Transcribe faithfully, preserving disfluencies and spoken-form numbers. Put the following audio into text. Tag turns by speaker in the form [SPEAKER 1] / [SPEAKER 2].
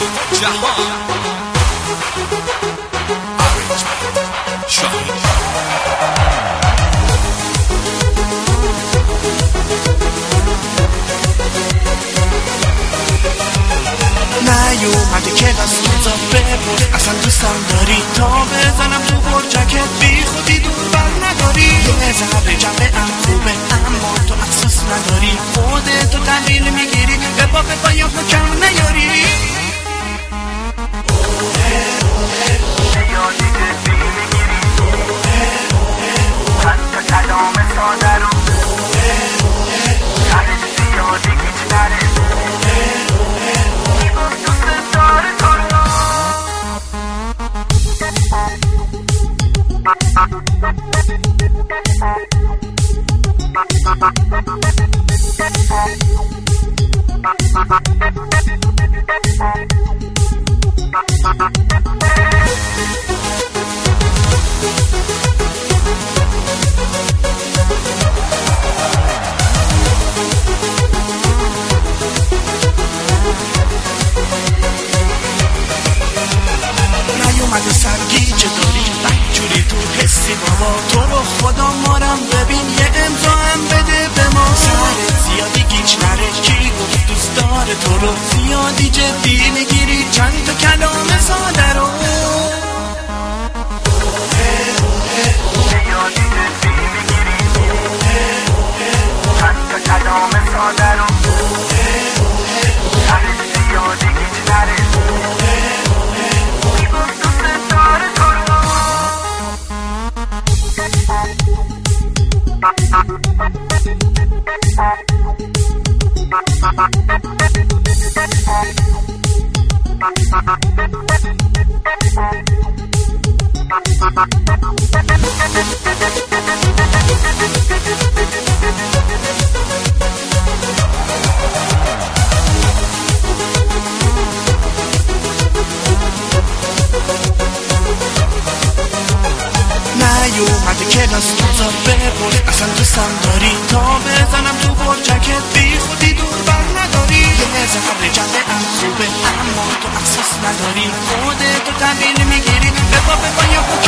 [SPEAKER 1] جهان شاهین
[SPEAKER 2] نیومده که دست روزا ببر اصلا دوستم داری تا بزنم تو برجکت بی خودی دور بر نداری یه ذره جمعه ام خوبه اما تو احساس نداری خودتو تحویل میگیری به پا به پا یا کم نیاری نیومده سرگیجه داری بدجوری تو حسی بابا تو رو خدا مارم ببین یه امضا هم بده به ما سرت زیادی گیج نره کی گفت دوست داره تو رو زیادی جدی میگیری چند تا کلام ساده رو زیادی جدی میگیری چند تا کلام ساده رو سرت زیادی گیج نره نیومده که دست روزا ببر اصلا دوستم داری تا بزنم تو برجکت بی خودی دور بر نداری یه ذره جمعه ام خوبه اما تو احساس نداری خودتو تحویل میگیری به پا به پا یا